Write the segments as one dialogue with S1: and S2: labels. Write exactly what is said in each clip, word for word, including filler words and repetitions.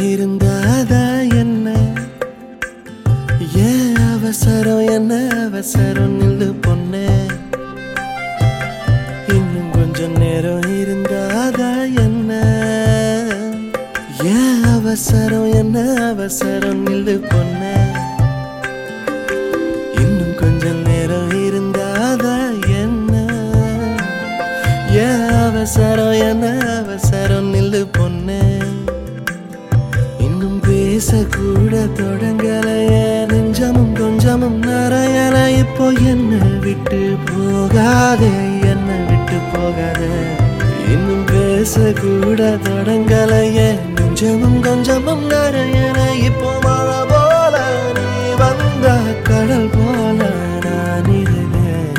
S1: இருந்தாதா என்ன ஏன் அவசரம் என்ன அவசரம் நில்லு பொண்ணே இன்னும் கொஞ்சம் நேரம் இருந்தாதா என்ன ஏன் அவசரம் என்ன அவசரம் நில்லு பொண்ணே இன்னும் கொஞ்சம் நேரம் இருந்தாதா என்ன ஏன் அவசரம் என்ன அவசரம் நில்லு பொண்ணே பேசக்கூட தொடங்கலையே நெஞ்சமும் கொஞ்சமும் நிறையல இப்போ என்ன விட்டு போகாதே என்ன விட்டு போகாதே இன்னும் பேசக்கூட தொடங்கலையே நெஞ்சமும் கொஞ்சமும் நிறையல இப்போ மழை போல நீ வந்த கடல் போல நான் இருந்தேன்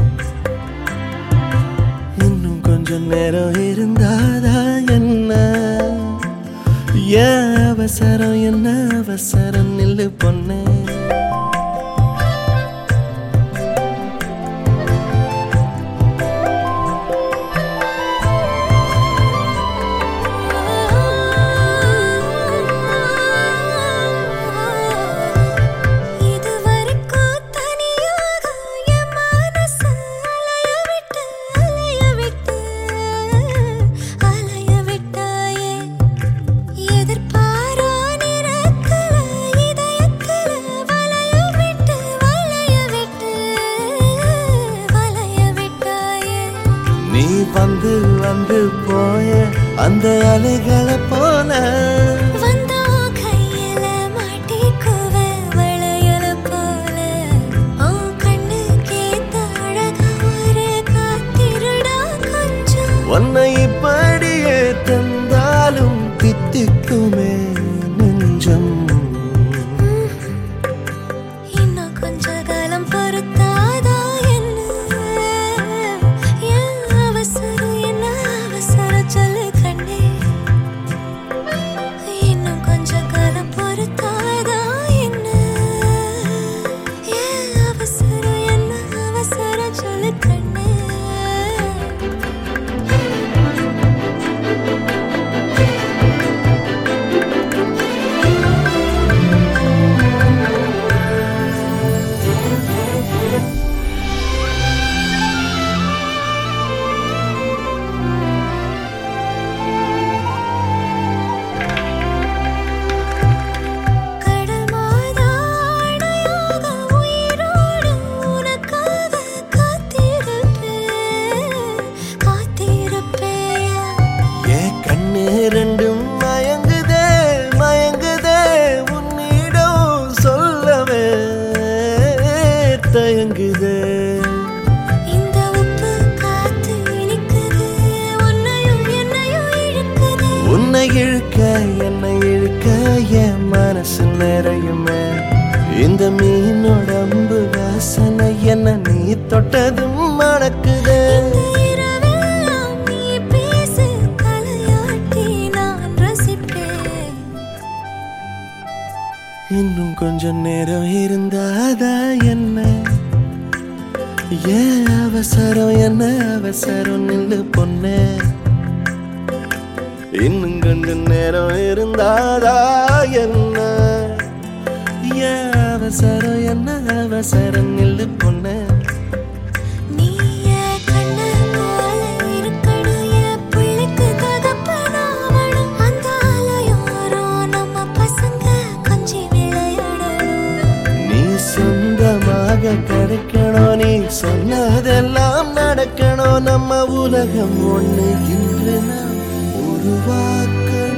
S1: இன்னும் கொஞ்சம் நேரம் இருந்தாதா என்ன ஏன் அவசரம் என்ன அவசரம் நில்லு பொண்ணே நீ வந்து வந்து போய அந்த அலைகளை போல
S2: வந்தோ கையில மாட்டிக்குவ வளையல போல உன் கண்ணு கேத்த அழகா ஒரு காத்திருடா கொஞ்சம்
S1: உன்னை இப்படியே தந்தாலும் தித்திக்குமே நெஞ்சம்
S2: இன்னும் கொஞ்ச காலம் பொறுத்தாதா
S1: ரெண்டும் மயங்குதே மயங்குதே உன்னிடம் சொல்லவே தயங்குதே
S2: இந்த உப்பு காத்து இனிக்குது உன்னையும் என்னையும் இழுக்குது
S1: உன்னை இழுக்க என்னை இழுக்க என் மனசு நிறையுமே இந்த மீனோடம்பு வாசனை என்ன நீ தொட்டதும் மணக்குதே இன்னும் கொஞ்சம் நேரம் இருந்தாதா என்ன ஏன் அவசரம் என்ன அவசரம் நில்லு பொண்ணே இன்னும் கொஞ்சம் நேரம் இருந்தாதா என்ன ஏன் அவசரம் என்ன அவசரம் நில்லு பொண்ணே கிடைக்கணும் நீ சொன்னதெல்லாம் நடக்கணும் நம்ம உலகம் ஒண்ணு இன்று நாம் உருவாக்க